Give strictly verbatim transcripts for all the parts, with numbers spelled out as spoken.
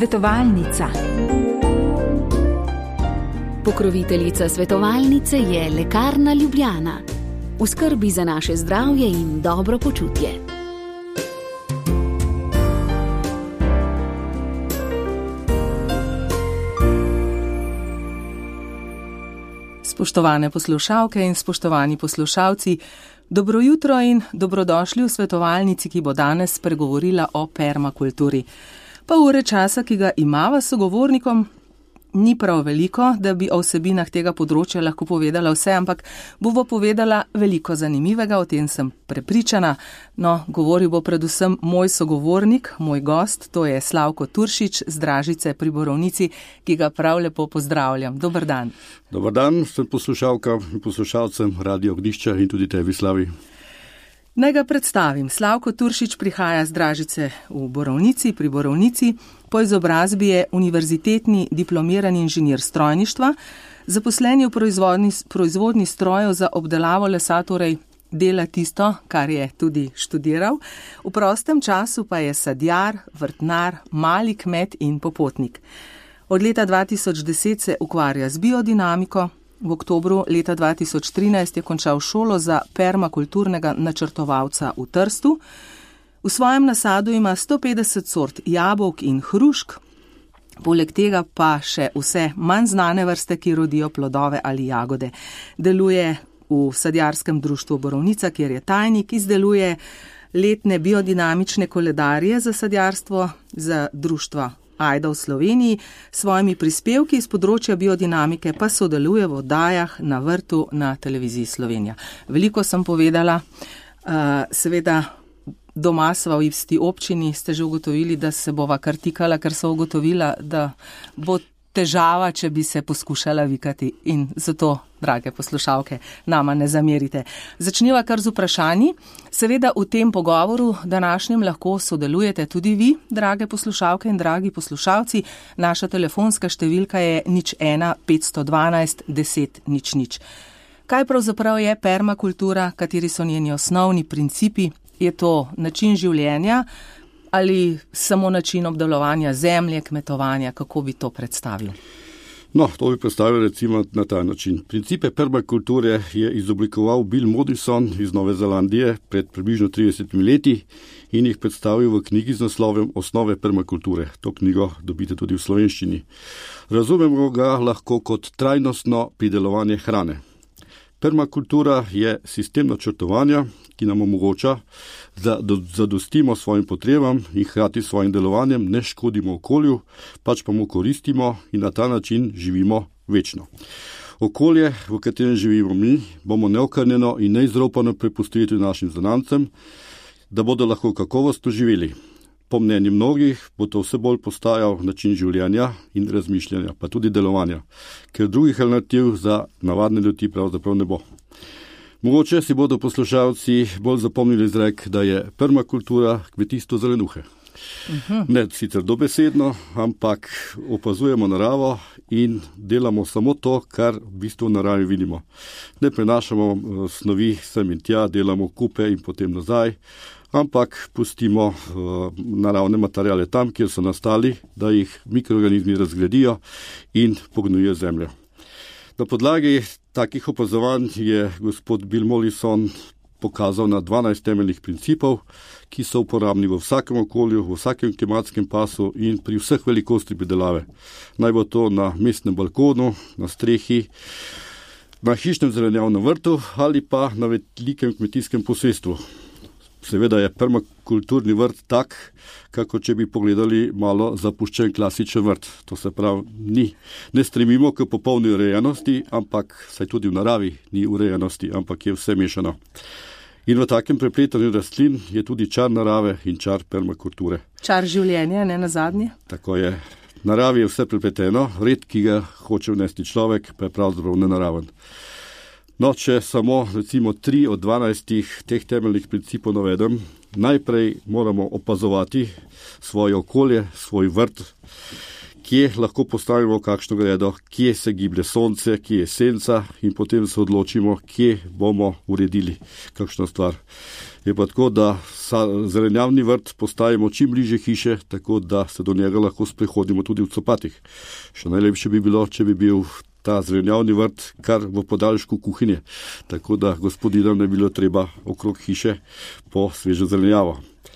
Svetovalnica. Pokroviteljica svetovalnice je Lekarna Ljubljana. V skrbi za naše zdravje in dobro počutje. Spoštovane poslušalke in spoštovani poslušalci, dobro jutro in dobrodošli v svetovalnici, ki bo danes spregovorila o permakulturi. Pol ure časa, ki ga imava s sogovornikom, ni prav veliko, da bi o vsebinah tega področja lahko povedala vse, ampak bova povedala veliko zanimivega, o tem sem prepričana. No, govoril bo predvsem moj sogovornik, moj gost, to je Slavko Turšič z Dražice pri Borovnici, ki ga prav lepo pozdravljam. Dober dan. Dober dan, sem poslušalka in poslušalcem Radio Ognjišča in tudi tebi, Slavi. Naj ga predstavim. Slavko Turšič prihaja z Dražice v Borovnici, pri Borovnici. Po izobrazbi je univerzitetni diplomirani inženir strojništva, zaposlen je v proizvodni, proizvodni strojev za obdelavo lesa, torej dela tisto, kar je tudi študiral. V prostem času pa je sadjar, vrtnar, mali kmet in popotnik. Od leta dva tisoč deset se ukvarja z biodinamiko. V oktobru leta dva tisoč trinajst je končal šolo za permakulturnega načrtovalca v Trstu. V svojem nasadu ima sto petdeset sort jabolk in hrušk, poleg tega pa še vse manj znane vrste, ki rodijo plodove ali jagode. Deluje v sadjarskem društvu Borovnica, kjer je tajnik, izdeluje letne biodinamične koledarje za sadjarstvo za društva Ajda v Sloveniji, s svojimi prispevki iz področja biodinamike pa sodeluje v oddajah Na vrtu na televiziji Slovenija. Veliko sem povedala, uh, seveda doma sva v isti občini, ste že ugotovili, da se bova kartikala, ker so ugotovila, da bo težava, če bi se poskušala vikati, in zato, drage poslušalke, nama ne zamerite. Začniva kar z vprašanji. Seveda v tem pogovoru današnjem lahko sodelujete tudi vi, drage poslušalke in dragi poslušalci. Naša telefonska številka je nič ena petsto dvanajst deset nič nič. Kaj pravzaprav je permakultura, kateri so njeni osnovni principi? Je to način življenja ali samo način obdelovanja zemlje, kmetovanja? Kako bi to predstavil? No, to bi predstavil recimo na ta način. Principe permakulture je izoblikoval Bill Mollison iz Nove Zelandije pred približno tridesetimi leti in jih predstavil v knjigi z naslovem Osnove permakulture. To knjigo dobite tudi v slovenščini. Razumemo ga lahko kot trajnostno pridelovanje hrane. Permakultura je sistem načrtovanja, ki nam omogoča, da zadostimo svojim potrebam in hkrati svojim delovanjem ne škodimo okolju, pač pa mu koristimo in na ta način živimo večno. Okolje, v katerem živimo mi, bomo neokrnjeno in neizropano prepustili tudi našim zanamcem, da bodo lahko kakovostno živeli. Po mnenju mnogih bo to vse bolj postajal način življenja in razmišljanja, pa tudi delovanja, ker drugih alternativ za navadne ljudi pravzaprav ne bo. Mogoče si bodo poslušalci bolj zapomnili izrek, da je permakultura kmetijstvo zelenuhe. Uh-huh. Ne sicer dobesedno, ampak opazujemo naravo in delamo samo to, kar v bistvu v naravi vidimo. Ne prenašamo snovi sem in tja, delamo kupe in potem nazaj, ampak pustimo uh, naravne materiale tam, kjer so nastali, da jih mikroorganizmi razgradijo in pognojijo zemljo. Na podlagi takih opazovanj je gospod Bill Mollison pokazal na dvanajst temeljnih principov, ki so uporabni v vsakem okolju, v vsakem klimatskem pasu in pri vseh velikosti pridelave. Naj bo to na mestnem balkonu, na strehi, na hišnem zelenjavnem vrtu ali pa na velikem kmetijskem posestvu. Seveda je permakulturni vrt tak, kako če bi pogledali malo zapuščen klasičen vrt. To se pravi, ni. Ne stremimo k popolni urejenosti, ampak saj tudi v naravi ni urejenosti, ampak je vse mešano. In v takem prepletanju rastlin je tudi čar narave in čar permakulture. Čar življenja, ne nazadnje? Tako je. Naravi je vse prepleteno, red, ki ga hoče vnesti človek, pa je pravzaprav nenaraven. No, če samo recimo tri od dvanajstih teh temeljnih principov navedem, najprej moramo opazovati svoje okolje, svoj vrt, kje lahko postavimo kakšno gredo, kje se giblje sonce, kje je senca in potem se odločimo, kje bomo uredili kakšno stvar. Je pa tako, da zelenjavni vrt postavimo čim bliže hiše, tako da se do njega lahko sprehodimo tudi v copatih. Še najlepše bi bilo, če bi bil ta zelenjavni vrt kar v podaljšku kuhinje, tako da gospodinam ne bi bilo treba okrog hiše po sveže zelenjavo.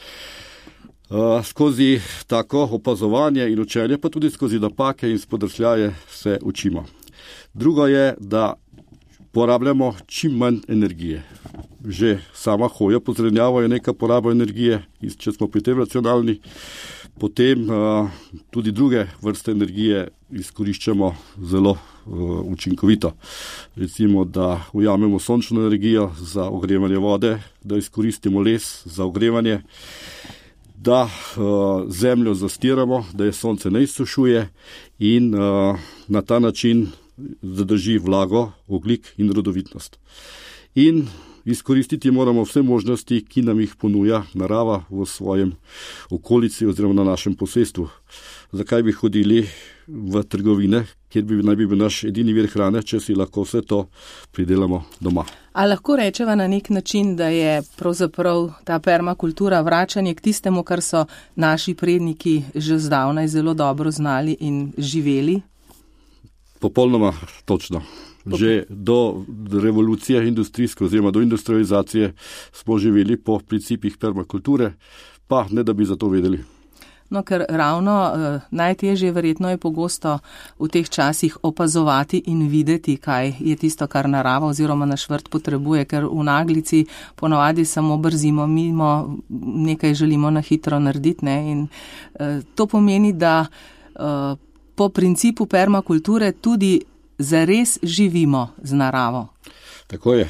Uh, skozi tako opazovanje in učenje, pa tudi skozi napake in spodrsljaje se učimo. Drugo je, da porabljamo čim manj energije. Že sama hoja po zelenjavo je neka poraba energije, če smo pri tem racionalni, potem uh, tudi druge vrste energije izkoriščamo zelo uh, učinkovito. Recimo, da ujamemo sončno energijo za ogrevanje vode, da izkoristimo les za ogrevanje, da uh, zemljo zastiramo, da je sonce ne izsušuje in uh, na ta način zadrži vlago, ogljik in rodovitnost. In izkoristiti moramo vse možnosti, ki nam jih ponuja narava v svojem okolici oziroma na našem posestvu. Zakaj bi hodili v trgovine, kjer bi naj bi bil naš edini vir hrane, če si lahko vse to pridelamo doma. A lahko rečeva na nek način, da je pravzaprav ta permakultura vračanje k tistemu, kar so naši predniki že zdavnaj zelo dobro znali in živeli? Popolnoma točno. Že do revolucije industrijske oziroma do industrializacije smo živeli po principih permakulture, pa ne da bi za to vedeli. No, ker ravno eh, najtežje verjetno je pogosto v teh časih opazovati in videti, kaj je tisto, kar narava oziroma naš vrt potrebuje, ker v naglici ponavadi samo brzimo mimo, nekaj želimo na hitro narediti, ne? In eh, to pomeni, da eh, po principu permakulture tudi zares živimo z naravo. Tako je.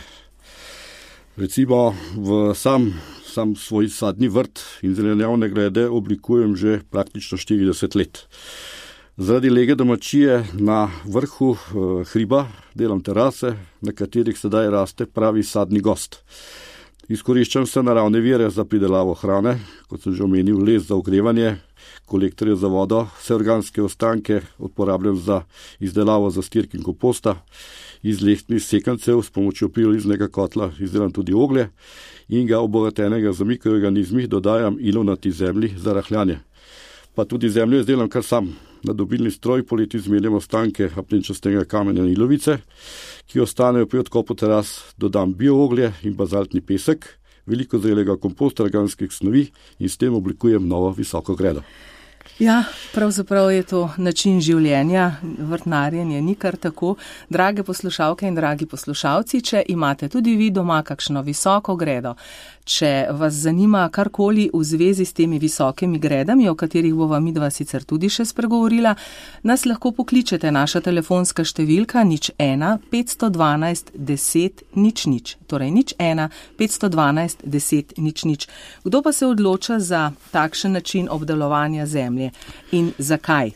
Recimo v sam, sam svoj sadni vrt in zelenjavne grede oblikujem že praktično štirideset let. Zaradi lege domačije na vrhu eh, hriba delam terase, na katerih sedaj raste pravi sadni gost. Izkoriščam se naravne vire za pridelavo hrane, kot sem že omenil, les za ogrevanje, kolektorje za vodo, vse organske ostanke uporabljam za izdelavo zastirk in komposta, iz lehtnih sekancev s pomočjo piroliznega kotla izdelam tudi oglje in ga obogatenega z mikroorganizmi dodajam ilovnati zemlji za rahljanje. Pa tudi zemljo izdelam kar sam. Na dobilni stroj poleti zmeljam ostanke apnenčastega kamenja in ilovice, ki ostanejo pri odkopu teras, dodam biooglje in bazaltni pesek, veliko zrelega komposta organskih snovi in s tem oblikujem novo visoko gredo. Ja, pravzaprav je to način življenja, vrtnarjenje ni kar tako. Drage poslušalke in dragi poslušalci, če imate tudi vi doma kakšno visoko gredo, če vas zanima karkoli v zvezi s temi visokimi gredami, o katerih bova midva sicer tudi še spregovorila, nas lahko pokličete. Naša telefonska številka nič ena petsto dvanajst deset nič nič, torej nič ena petsto dvanajst deset nič nič. Kdo pa se odloča za takšen način obdelovanja zemlje in zakaj?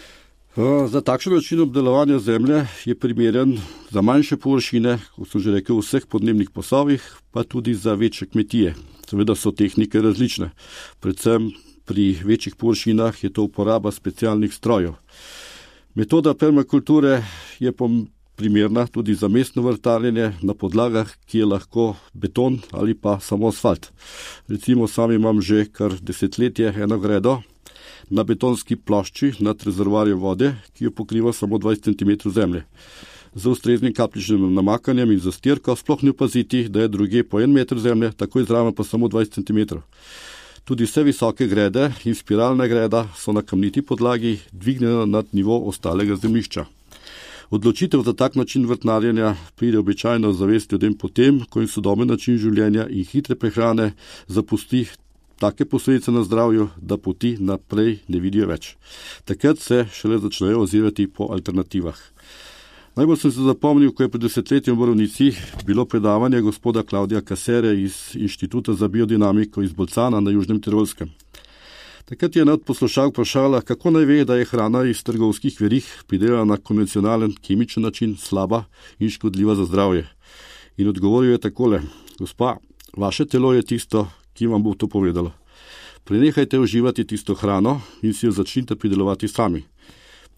Za takšen način obdelovanja zemlje je primeren za manjše površine, kot sem že rekel, v vseh podnebnih pasovih, pa tudi za večje kmetije. Seveda so tehnike različne. Predvsem pri večjih površinah je to uporaba specialnih strojev. Metoda permakulture je primerna tudi za mestno vrtarjenje na podlagah, ki je lahko beton ali pa samo asfalt. Recimo sam imam že kar desetletje eno gredo na betonski plošči nad rezervoarjem vode, ki jo pokriva samo dvajset centimetrov zemlje. Z ustreznim kapljičnim namakanjem in zastirko sploh ne opaziti, da je druge po en meter zemlje, tako izraven pa samo dvajset centimetrov. Tudi vse visoke grede in spiralna greda so na kamniti podlagi dvignjena nad nivo ostalega zemljišča. Odločitev za tak način vrtnarjenja pride običajno zavesti ljudem potem, ko jim sodoben način življenja in hitre prehrane zapusti take posledice na zdravju, da poti naprej ne vidijo več. Takrat se šele začnejo ozirati po alternativah. Najbolj sem se zapomnil, ko je pred desetletjem v Borovnici bilo predavanje gospoda Klaudija Kasere iz Inštituta za biodinamiko iz Bolcana na Južnem Tirolskem. Takrat je ena od poslušalk vprašala, kako naj ve, da je hrana iz trgovskih verig pridelana na konvencionalen kemičen način slaba in škodljiva za zdravje. In odgovoril je takole: gospa, vaše telo je tisto, ki vam bo to povedalo. Prenehajte uživati tisto hrano in si jo začnite pridelovati sami.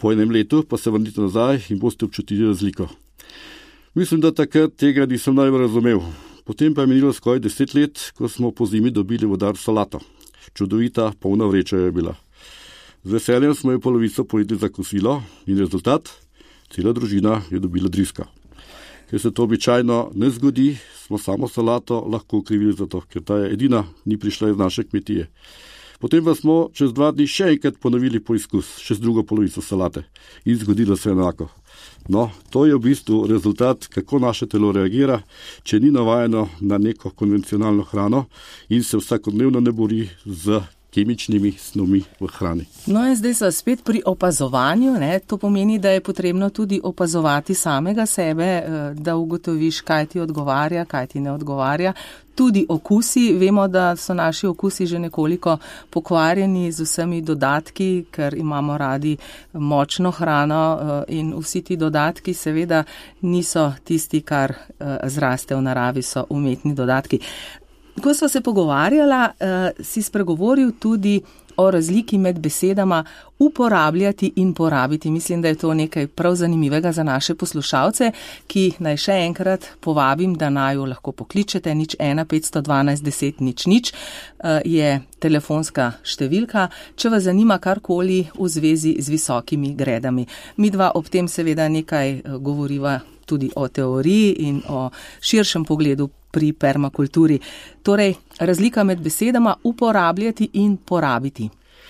Po enem letu pa se vrnite nazaj in boste občutili razliko. Mislim, da takrat tega nisem najbolj razumel. Potem pa je minilo skoraj deset let, ko smo po zimi dobili vodar solato. Čudovita, polna vreča je bila. Z veseljem smo jo polovico pojedli za kosilo in rezultat, cela družina je dobila driska. Ker se to običajno ne zgodi, smo samo salato lahko okrivili za to, ker ta je edina ni prišla iz naše kmetije. Potem pa smo čez dva dni še enkrat ponovili poizkus, še z drugo polovico salate in zgodilo se enako. No, to je v bistvu rezultat, kako naše telo reagira, če ni navajeno na neko konvencionalno hrano in se vsakodnevno ne bori z kemičnimi snovmi v hrani. No in zdaj so spet pri opazovanju, ne? To pomeni, da je potrebno tudi opazovati samega sebe, da ugotoviš, kaj ti odgovarja, kaj ti ne odgovarja. Tudi okusi, vemo, da so naši okusi že nekoliko pokvarjeni z vsemi dodatki, ker imamo radi močno hrano in vsi ti dodatki seveda niso tisti, kar zraste v naravi, so umetni dodatki. Ko sva se pogovarjala, si spregovoril tudi o razliki med besedama uporabljati in porabiti. Mislim, da je to nekaj prav zanimivega za naše poslušalce, ki naj še enkrat povabim, da naju lahko pokličete. Nič ena petsto dvanajst deset nič nič je telefonska številka, če vas zanima karkoli v zvezi z visokimi gredami. Mi dva ob tem seveda nekaj govoriva tudi o teoriji in o širšem pogledu pri permakulturi. Torej, razlika med besedama uporabljati in porabiti.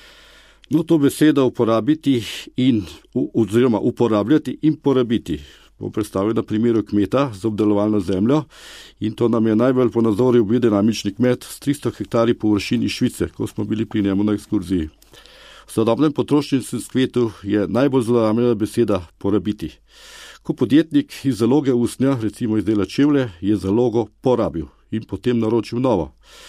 No, to besedo uporabiti in, oziroma uporabljati in porabiti. Bom predstavil na primeru kmeta z obdelovalno zemljo in to nam je najbolj ponazoril biodinamični kmet s tristo hektari površin iz Švice, ko smo bili pri njemu na ekskurziji. V sodobnem potrošniškem svetu je najbolj zlorabljena beseda porabiti. Ko podjetnik iz zaloge usnja, recimo izdela čevlje, je zalogo porabil in potem naročil novo.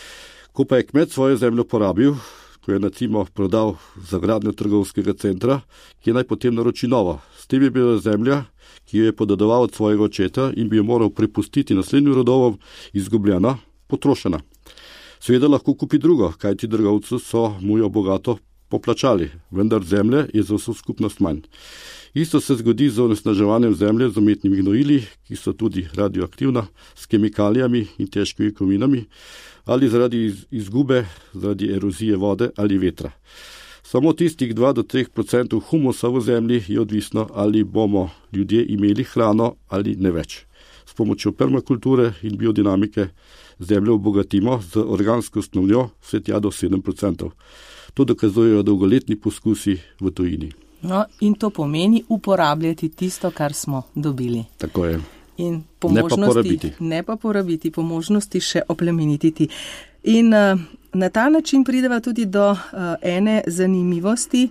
Ko pa je kmet svojo zemljo porabil, ko je recimo prodal za gradnjo trgovskega centra, ki naj potem naroči novo. S tem je bila zemlja, ki jo je podedoval od svojega očeta in bi jo moral prepustiti naslednjim rodovom, izgubljena, potrošena. Seveda lahko kupi drugo, kajti trgovci so mu jo bogato poplačali, vendar zemlje je za vso skupnost manj. Isto se zgodi z onesnaževanjem zemlje z umetnimi gnojili, ki so tudi radioaktivna, s kemikalijami in težkimi kovinami, ali zaradi izgube, zaradi erozije vode ali vetra. Samo tistih dva do tri odstotke humusa v zemlji je odvisno, ali bomo ljudje imeli hrano ali ne več. S pomočjo permakulture in biodinamike zemljo obogatimo z organsko snovjo vse tja do sedem odstotkov. To dokazujejo dolgoletni poskusi v tujini. No, in to pomeni uporabljati tisto, kar smo dobili. Tako je. In po ne možnosti, pa porabiti. Ne pa porabiti, po možnosti še oplemenititi. In uh, na ta način prideva tudi do uh, ene zanimivosti,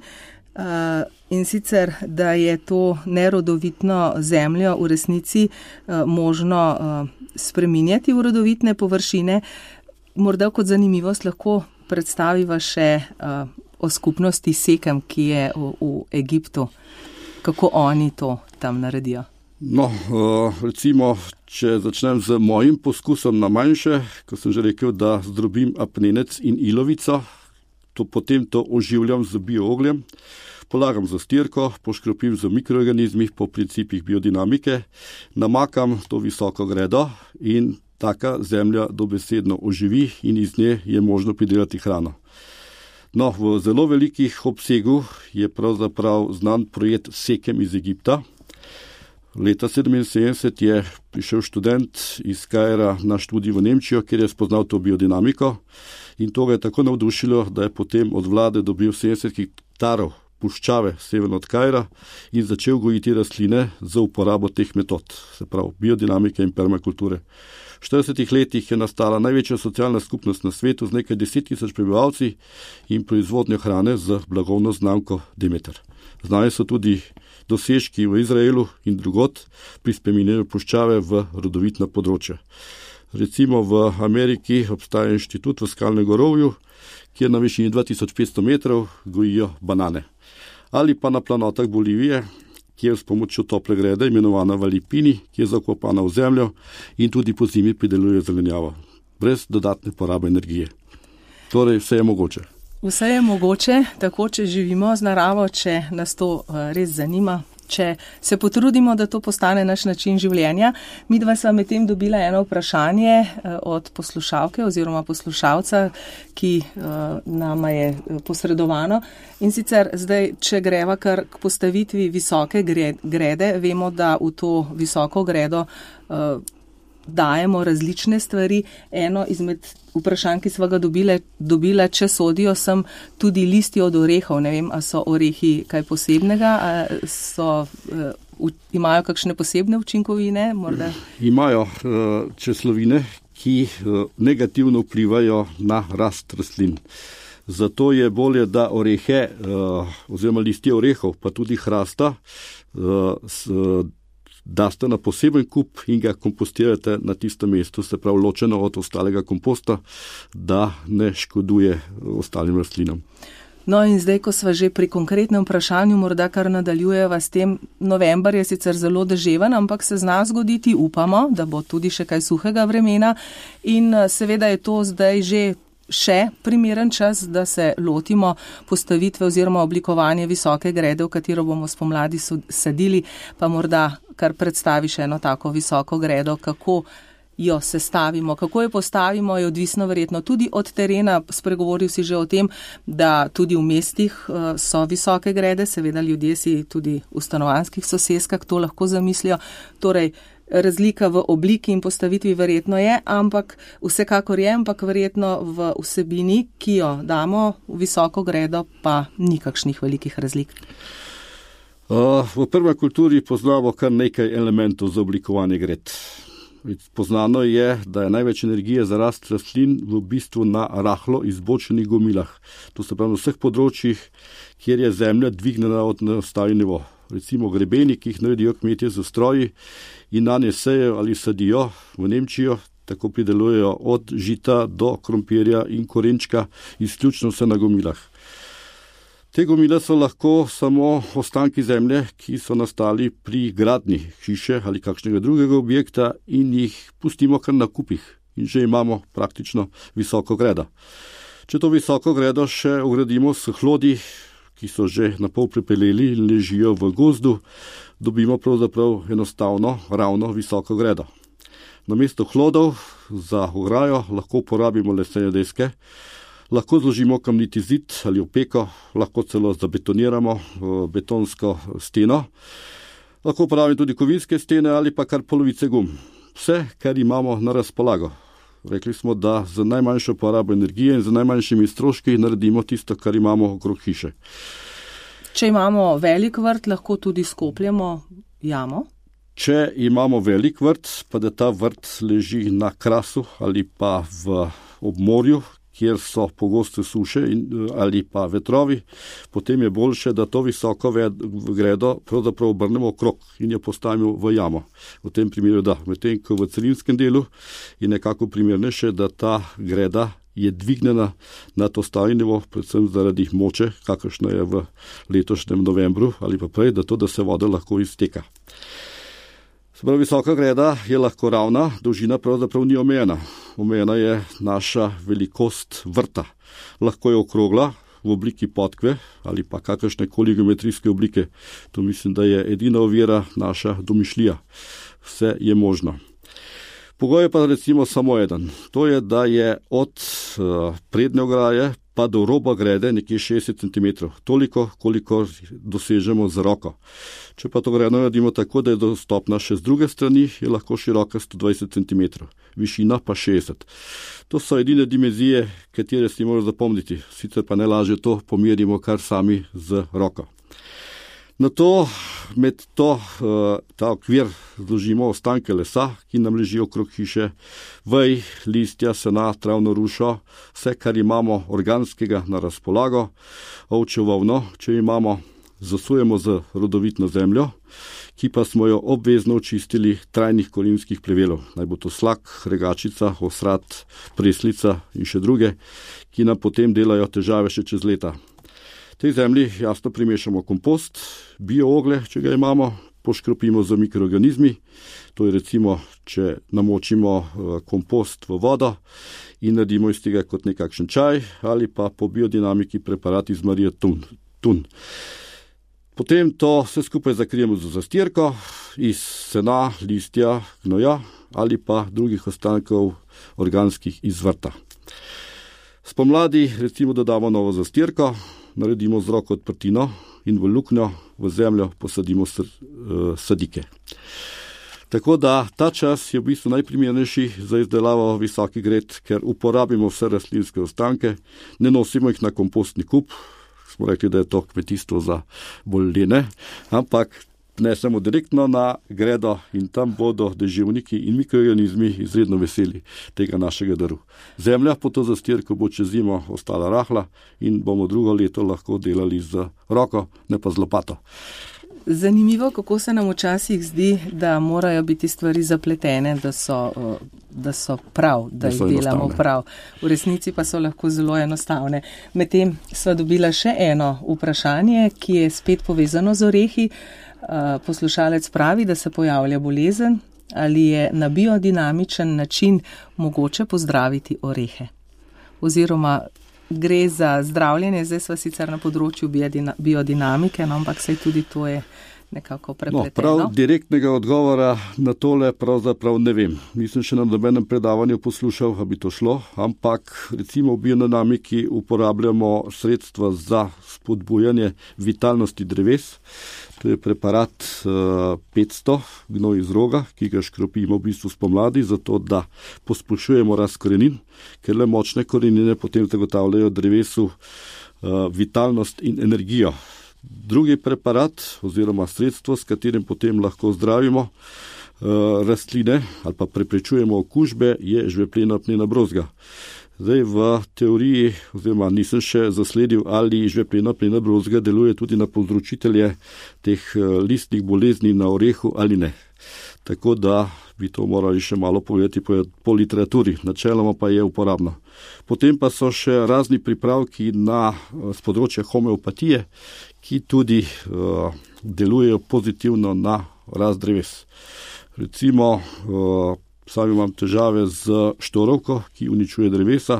uh, in sicer, da je to nerodovitno zemljo v resnici uh, možno uh, spreminjati v rodovitne površine. Morda kot zanimivost lahko predstaviva še uh, o skupnosti Sekem, ki je v, v Egiptu. Kako oni to tam naredijo? No, recimo, če začnem z mojim poskusom na manjše, ko sem že rekel, da zdrobim apnenec in ilovico, to potem to oživljam z bioogljem, polagam za stirko, poškropim z mikroorganizmi po principih biodinamike, namakam to visoko gredo in taka zemlja dobesedno oživi in iz nje je možno pridelati hrano. No, v zelo velikih obsegu je pravzaprav znan projekt Sekem iz Egipta. Leta sedeminsedemdeset je prišel študent iz Kaira na študij v Nemčijo, kjer je spoznal to biodinamiko in to ga je tako navdušilo, da je potem od vlade dobil sedemdeset hektarov puščave severno od Kaira in začel gojiti rastline za uporabo teh metod, se pravi biodinamike in permakulture. V štiridesetih letih je nastala največja socialna skupnost na svetu z nekaj deset tisoč prebivalci in proizvodnjo hrane z blagovno znamko Demeter. Znani so tudi dosežki v Izraelu in drugod pri spreminjanju puščave v rodovitna področja. Recimo v Ameriki obstaja inštitut v Skalnem gorovju, kjer na višini dva tisoč petsto metrov gojijo banane. Ali pa na planotah Bolivije, kjer s pomočjo tople grede, imenovana Valipini, ki je zakopana v zemljo in tudi po zimi prideluje zelenjavo, brez dodatne porabe energije. Torej, vse je mogoče. Vse je mogoče, tako če živimo z naravo, če nas to res zanima. Če se potrudimo, da to postane naš način življenja. Midva sva med tem dobila eno vprašanje od poslušalke oziroma poslušalca, ki nama je posredovano. In sicer zdaj, če greva kar k postavitvi visoke grede, vemo, da v to visoko gredo dajemo različne stvari. Eno izmed vprašanj, ki sva ga dobile, dobila, če sodijo sem tudi listi od orehov. Ne vem, a so orehi kaj posebnega, a so, uh, imajo kakšne posebne učinkovine? Morda? Imajo uh, česlovine, ki uh, negativno vplivajo na rast rastlin. Zato je bolje, da orehe uh, oziroma listi orehov, pa tudi hrasta, uh, s, uh, daste na poseben kup in ga kompostirate na tistem mestu, se pravi ločeno od ostalega komposta, da ne škoduje ostalim rastlinam. No in zdaj, ko sva že pri konkretnem vprašanju, morda kar nadaljujeva s tem, november je sicer zelo deževen, ampak se zna zgoditi, upamo, da bo tudi še kaj suhega vremena in seveda je to zdaj že še primeren čas, da se lotimo postavitve oziroma oblikovanja visoke grede, v katero bomo spomladi sadili, pa morda kar predstaviš eno tako visoko gredo, kako jo sestavimo, kako jo postavimo, je odvisno verjetno tudi od terena. Spregovoril si že o tem, da tudi v mestih so visoke grede, seveda ljudje si tudi v stanovanjskih soseskah to lahko zamislijo, torej razlika v obliki in postavitvi verjetno je, ampak vsekakor je, ampak verjetno v vsebini, ki jo damo v visoko gredo, pa ni kakšnih velikih razlik. Uh, v permakulturi poznamo kar nekaj elementov za oblikovanje gred. Poznano je, da je največ energije za rast rastlin v bistvu na rahlo izbočenih gomilah. To se pravi na vseh področjih, kjer je zemlja dvignjena od nastavljen nivo. Recimo grebeni, ki jih naredijo kmetje z stroji in na nje sejejo ali sadijo v Nemčijo, tako pridelujejo od žita do krompirja in korenčka, izključno vse na gomilah. Te gomile so lahko samo ostanki zemlje, ki so nastali pri gradnji hiše ali kakšnega drugega objekta in jih pustimo kar na kupih in že imamo praktično visoko gredo. Če to visoko gredo še ugradimo s hlodi, ki so že napol pripeleli in ležijo v gozdu, dobimo pravzaprav enostavno ravno visoko gredo. Namesto hlodov za ograjo lahko uporabimo lesene deske, lahko zložimo kamniti zid ali opeko, lahko celo zabetoniramo betonsko steno, lahko uporabimo tudi kovinske stene ali pa kar polovice gum. Vse, kar imamo na razpolago. Rekli smo, da z najmanjšo porabo energije in z najmanjšimi stroški naredimo tisto, kar imamo okrog hiše. Če imamo velik vrt, lahko tudi skopljamo jamo? Če imamo velik vrt, pa da ta vrt leži na krasu ali pa v obmorju, kjer so pogoste suše in, ali pa vetrovi, potem je boljše, da to visoko gredo pravzaprav obrnemo okrog in jo postavimo v jamo. V tem primeru da, medtem ko v celinskem delu je nekako primernejše, da ta greda je dvignjena nad ostalim nivo, predvsem zaradi moče, kakršna je v letošnjem novembru ali pa prej, da to, da se voda lahko izteka. Prav visoka greda je lahko ravna, dolžina pravzaprav ni omejena. Omejena je naša velikost vrta. Lahko je okrogla v obliki podkve ali pa kakršne koli geometrijske oblike. To mislim, da je edina ovira naša domišljija. Vse je možno. Pogoj je pa recimo samo eden. To je, da je od uh, prednje ograje pa do roba grede nekje šestdeset centimetrov, toliko, koliko dosežemo z roko. Če pa to gredo naredimo tako, da je dostopna še z druge strani, je lahko široka sto dvajset centimetrov, višina pa šestdeset. To so edine dimenzije, katere si moramo zapomniti, sicer pa najlažje to pomerimo kar sami z roko. Na to, med to, ta okvir zložimo ostanke lesa, ki nam leži okrog hiše, vej, listja, sena, travno rušo, vse, kar imamo organskega na razpolago, ovčjo volno, če imamo, zasujemo z rodovitno zemljo, ki pa smo jo obvezno očistili trajnih korenskih plevelov. Naj bo to slak, regačica, osrat, preslica in še druge, ki nam potem delajo težave še čez leta. V tej zemlji jasno primešamo kompost, bio oglje, če ga imamo, poškropimo z mikroorganizmi. To je recimo, če namočimo kompost v vodo in naredimo iz tega kot nekakšen čaj ali pa po biodinamiki preparat iz Marije Tun. tun. Potem to vse skupaj zakrijemo z zastirko iz sena, listja, gnoja ali pa drugih ostankov organskih iz vrta. Spomladi recimo dodamo novo zastirko, naredimo z roko odprtino in v luknjo v zemljo posadimo sadike. Tako da ta čas je v bistvu najprimernejši za izdelavo visoki gred, ker uporabimo vse rastlinske ostanke, ne nosimo jih na kompostni kup, smo rekli, da je to kmetijstvo za bolj lene, ampak nesemo direktno na gredo in tam bodo deževniki in mikroorganizmi izredno veseli tega našega daru. Zemlja po to zastirko bo čez zimo ostala rahla in bomo drugo leto lahko delali z roko, ne pa z lopato. Zanimivo, kako se nam včasih zdi, da morajo biti stvari zapletene, da so, da so prav, da, da jih delamo prav. V resnici pa so lahko zelo enostavne. Medtem sva dobila še eno vprašanje, ki je spet povezano z orehi. Poslušalec pravi, da se pojavlja bolezen, ali je na biodinamičen način mogoče pozdraviti orehe. Oziroma gre za zdravljenje, zdaj sva sicer na področju biodinamike, no, ampak saj tudi to je nekako prepleteno. No, prav direktnega odgovora na tole pravzaprav ne vem. Nisem še na nobenem predavanju poslušal, da bi to šlo, ampak recimo v biodinamiki uporabljamo sredstva za spodbujanje vitalnosti dreves. To je preparat uh, petsto, gnoj iz roga, ki ga škropimo v bistvu spomladi, zato da posplošujemo rast korenin, ker le močne korenine potem zagotavljajo drevesu uh, vitalnost in energijo. Drugi preparat oziroma sredstvo, s katerim potem lahko zdravimo uh, rastline ali pa preprečujemo okužbe, je žveplena apnena brozga. Zdaj v teoriji, oziroma nisem še zasledil, ali žveplena apnena brozga deluje tudi na povzročitelje teh listnih bolezni na orehu ali ne. Tako da bi to morali še malo povedati po, po literaturi, načeloma pa je uporabno. Potem pa so še razni pripravki na z področja homeopatije, ki tudi uh, delujejo pozitivno na rast dreves. Recimo, uh, Sam imam težave z štorovko, ki uničuje drevesa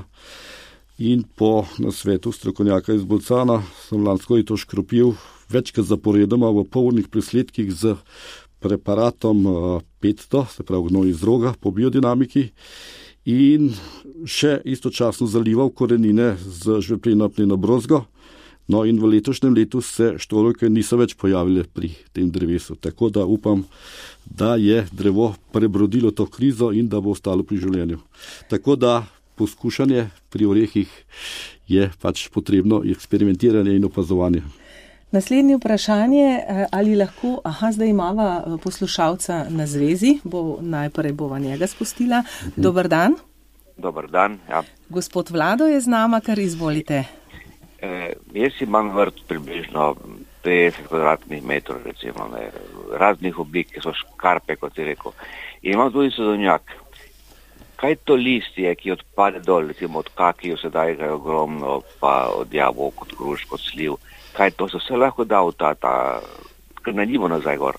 in po nasvetu strokovnjaka iz Bolcana sem lansko leto škropil večkrat zaporedoma v polnih presledkih z preparatom petsto, se pravi gnoj iz roga po biodinamiki in še istočasno zalival korenine z žvepleno apneno brozgo. No in v letošnjem letu se štorovke niso več pojavile pri tem drevesu, tako da upam, da je drevo prebrodilo to krizo in da bo ostalo pri življenju. Tako da poskušanje pri orehih je pač potrebno eksperimentiranje in opazovanje. Naslednje vprašanje, ali lahko, aha, zdaj imava poslušalca na zvezi, bo najprej bova njega spustila. Mhm. Dobar dan. Dobar dan, ja. Gospod Vlado je z nama, kar izvolite. E, jaz imam vrt približno petdeset kvadratnih metrov, recimo, ne, raznih oblik, ki so škarpe, kot je rekel. In imam tudi sodonjak. Kaj to listje, ki odpade dol, recimo od kakiju, sedaj ga je ogromno, pa od jabolk, od krušk, od sliv. Kaj to se vse lahko da v ta, ta kar nanimo nazaj gor?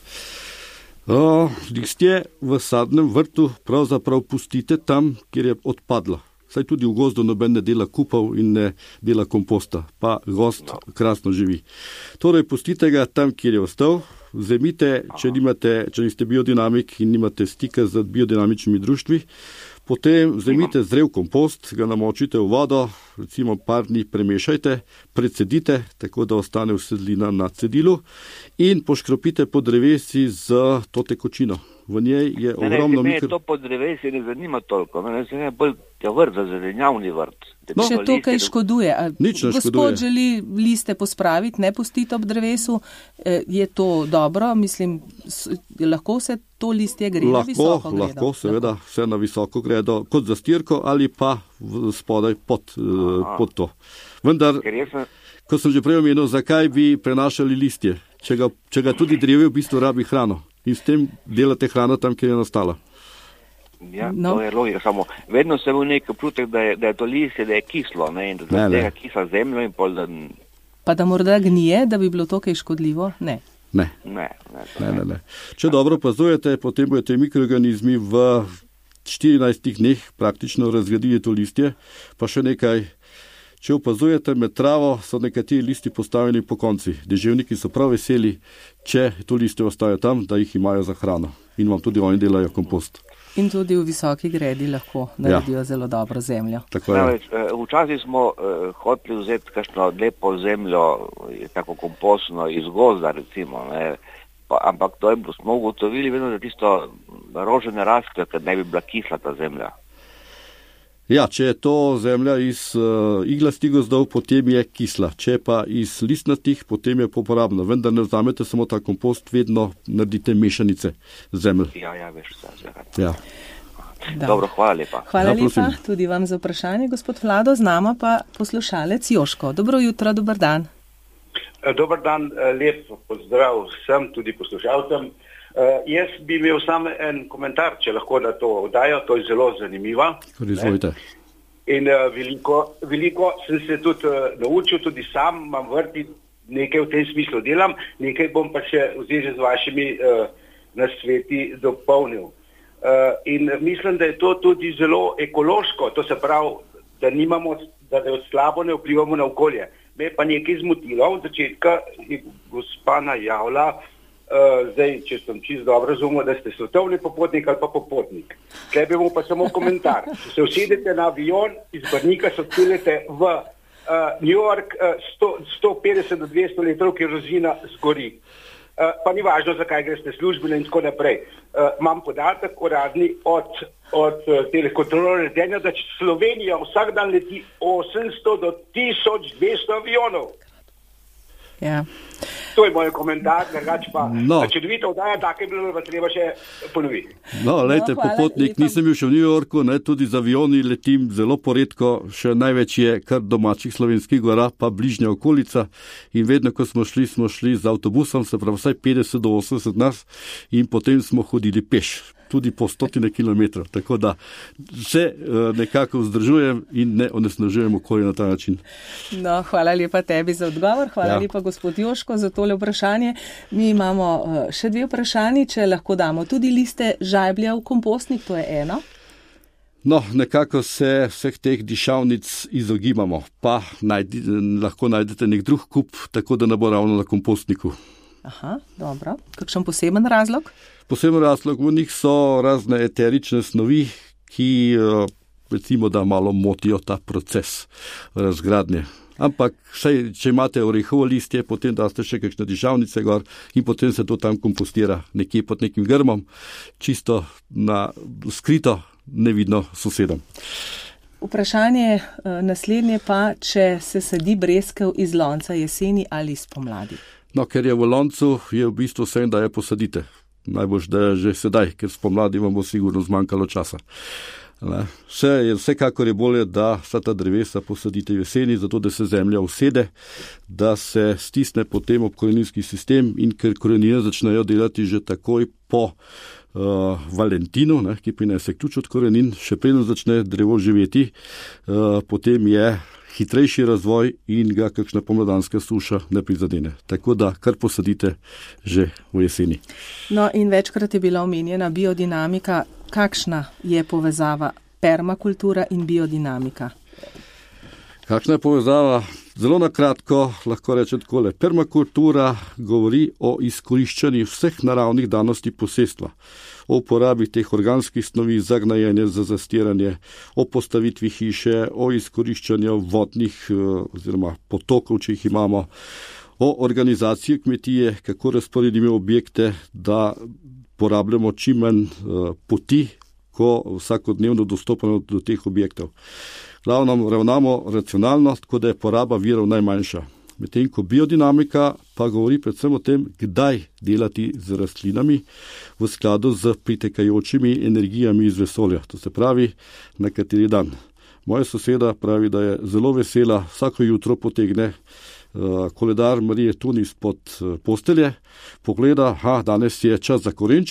O, listje v sadnem vrtu pravzaprav pustite tam, kjer je odpadlo. Saj tudi v gozdu noben ne dela kupov in ne dela komposta, pa gost no. krasno živi. Torej, pustite ga tam, kjer je ostal, vzemite, če, nimate, če niste biodinamik in nimate stika z biodinamičnimi društvi, potem vzemite zrel kompost, ga namočite v vodo, recimo par dni premešajte, precedite, tako da ostane usedlina na cedilu in poškropite po drevesi z to tekočino. V njej je ne, ogromno mikro... mikro... Ne, to po drevesi ne zanima toliko. Mene se ne bolj je vrt, za zelenjavni vrt. No. Še to, kaj škoduje. A Nič ne gospod škoduje. želi liste pospraviti, ne pustiti ob drevesu. Je to dobro? Mislim, lahko se to listje gre lahko, na visoko gredo? Lahko, seveda, lahko. Vse na visoko gredo, kot zastirko ali pa spodaj pod, pod to. Vendar, sem... ko sem že prej omenil, zakaj bi prenašali listje, če ga, če ga tudi drevje v bistvu rabi hrano. In s tem delate hrano tam, kjer je nastala. Ja, no. To je logika, samo vedno sem imel nek občutek, da je, da je to listje, da je kislo, ne, in da je tega kisla zemljo in pol, da... Pa da morda gnije, da bi bilo to kaj škodljivo? Ne. Ne. Ne, ne, ne, ne, ne. Če dobro opazujete, potem bodo te mikroorganizmi v štirinajstih dneh praktično razgradili to listje, pa še nekaj. Če opazujete med travo, so nekateri listi postavljeni po konci. Deževniki so prav veseli, če to listje ostaje tam, da jih imajo za hrano. In vam tudi oni delajo kompost. In tudi v visoki gredi lahko naredijo ja. zelo dobro zemljo. Namreč, včasih smo uh, hoteli vzeti kakšno lepo zemljo, tako kompostno iz gozda, recimo, ne? Pa, ampak to je, smo ugotovili vedno, da tisto rože ne raste, ker ne bi bila kisla ta zemlja. Ja, če je to zemlja iz uh, iglastih gozdov, potem je kisla. Če pa iz listnatih, potem je uporabna. Vendar ne vzamete samo ta kompost, vedno naredite mešanice zemlj. Ja, ja, veš, vse. Ja. Dobro, hvala lepa. Hvala ja, lepa tudi vam za vprašanje, gospod Vlado. Z nama pa poslušalec Joško. Dobro jutro, dober dan. Dobar dan, lep pozdrav vsem, tudi poslušalcem. Uh, jaz bi imel samo en komentar, če lahko na to oddajo, to je zelo zanimiva. Izvolite. In uh, veliko, veliko sem se tudi uh, naučil, tudi sam imam vrti, nekaj v tem smislu delam, nekaj bom pa še vzeli z vašimi uh, nasveti dopolnil. Uh, in mislim, da je to tudi zelo ekološko, to se pravi, da nimamo, da slabo ne vplivamo na okolje. Me pa nekaj zmotilo, od začetka je gospa najavila, Uh, zdaj, če sem čisto dobro razumel, da ste svetovni popotnik ali pa popotnik. Tukaj bi mu pa samo komentar. Če se usedete na avion, iz Brnika se odpeljete v uh, New York uh, sto, sto petdeset do dvesto litrov kerozina zgori. Uh, pa ni važno, zakaj greste službene in tako naprej. Uh, imam podatek uradni od, od uh, telekontrolora letenja, da Slovenija vsak dan leti osemsto do tisoč dvesto avionov. Ja. To je moj komentar, drugače pa no. čudovito oddaja, tako je bilo, pa treba še ponoviti. No, lejte, no, popotnik, nisem bil še v New Yorku, ne, tudi z avioni letim zelo poredko, še največ je kar domačih slovenskih gora, pa bližnja okolica in vedno, ko smo šli, smo šli z avtobusom, se pravi vsaj petdeset do osemdeset nas in potem smo hodili peš, tudi po stotine kilometrov, tako da se uh, nekako vzdržujem in ne onesnažujem okolje na ta način. No, hvala lepa tebi za odgovor, hvala ja. lepa gospod Joško za tole vprašanje. Mi imamo uh, še dve vprašanji, če lahko damo tudi liste žajblja v kompostnik, to je eno. No, nekako se vseh teh dišavnic izogibamo, pa najdi, lahko najdete nek drug kup, tako da ne bo ravno na kompostniku. Aha, dobro. Kakšen poseben razlog? Poseben razlog v njih so razne eterične snovi, ki recimo da malo motijo ta proces razgradnje. Ampak saj, če imate orehovo listje, potem daste še kakšne dišavnice gor in potem se to tam kompostira nekje pod nekim grmom, čisto na skrito, nevidno sosedom. Vprašanje naslednje pa, če se sadi breskev iz lonca jeseni ali spomladi. No, ker je v loncu, je v bistvu vse, da je posadite. Najbolj, da je že sedaj, ker spomladi vam bo sigurno zmanjkalo časa. Vse je, vsekakor je bolje, da vsa ta drevesa posadite v jeseni, zato da se zemlja usede, da se stisne potem ob koreninski sistem in ker korenine začnejo delati že takoj po uh, Valentinu, ne, ki prinese ključ od korenin, še preden začne drevo živeti, uh, potem je hitrejši razvoj in ga kakšna pomladanska suša ne prizadene. Tako da kar posadite že v jeseni. No in večkrat je bila omenjena biodinamika. Kakšna je povezava permakultura in biodinamika? Kakšna je povezava? Zelo na kratko lahko rečem takole. Permakultura govori o izkoriščanju vseh naravnih danosti posestva, o uporabi teh organskih snovi za gnajenje, za zastiranje, o postavitvi hiše, o izkoriščanju vodnih oziroma potokov, če jih imamo, o organizaciji kmetije, kako razporedimo objekte, da porabljamo čim manj poti, ko vsakodnevno dostopamo do teh objektov. Glavno ravnamo racionalno, tako da je poraba virov najmanjša. Medtem ko biodinamika pa govori predvsem o tem, kdaj delati z rastlinami v skladu z pritekajočimi energijami iz vesolja. To se pravi, na kateri dan. Moja soseda pravi, da je zelo vesela, vsako jutro potegne uh, koledar Marije Tun izpod uh, postelje, pogleda, ha, danes je čas za korenček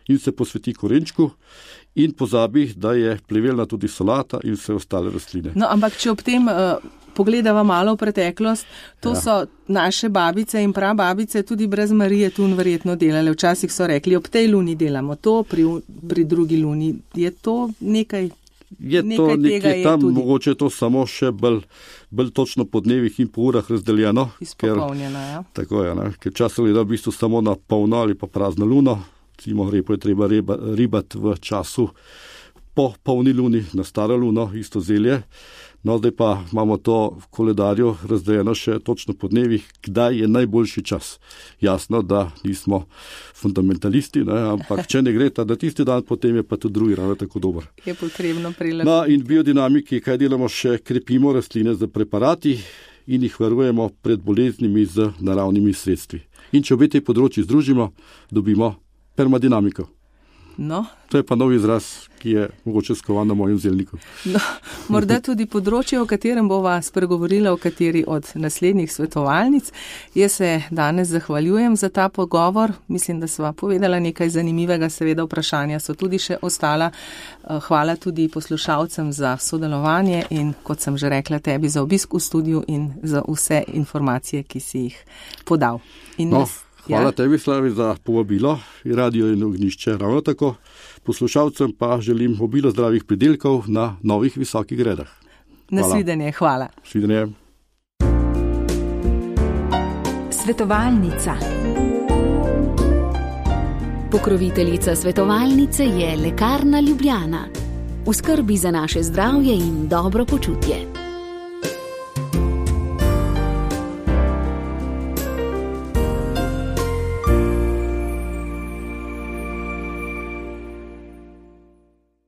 in se posveti korenčku in pozabi, da je plevelna tudi solata in vse ostale rastline. No, ampak če ob tem uh, pogledava malo v preteklost, to ja. so naše babice in prababice tudi brez Marije Tun verjetno delale. Včasih so rekli, ob tej luni delamo to, pri, pri drugi luni. Je to nekaj? Je to nekje tam, je mogoče to samo še bolj, bolj točno po dnevih in po urah razdeljeno. Izpopolnjeno, ja. Tako je, ne? Ker čas gleda v bistvu samo na polno ali pa prazno luno. Recimo repo je treba riba, ribati v času po polni luni na staro luno, isto zelje. No, zdaj pa imamo to v koledarju razdeljeno še točno po dnevih, kdaj je najboljši čas. Jasno, da nismo fundamentalisti, ne, ampak če ne gre ta, da tisti dan, potem je pa tudi drugi ravno tako dober. Je potrebno prilagoditi. No, in biodinamiki, kaj delamo še, krepimo rastline z preparati in jih varujemo pred boleznimi z naravnimi sredstvi. In če obe te področji združimo, dobimo permadinamiko. No. To je pa nov izraz, ki je mogoče skovan na mojem zelniku. No, morda tudi področje, o katerem bova spregovorila, o kateri od naslednjih svetovalnic. Jaz se danes zahvaljujem za ta pogovor. Mislim, da sva povedala nekaj zanimivega, seveda vprašanja so tudi še ostala. Hvala tudi poslušalcem za sodelovanje in, kot sem že rekla, tebi za obisk v studiu in za vse informacije, ki si jih podal. In no. nas Hvala ja. tebi, Slavi, za povabilo. Radio in Ognjišče ravno tako. Poslušalcem pa želim obilo zdravih pridelkov na novih visokih gredah. Nasvidenje, hvala. Nasvidenje. Svetovalnica. Pokroviteljica svetovalnice je Lekarna Ljubljana. V skrbi za naše zdravje in dobro počutje.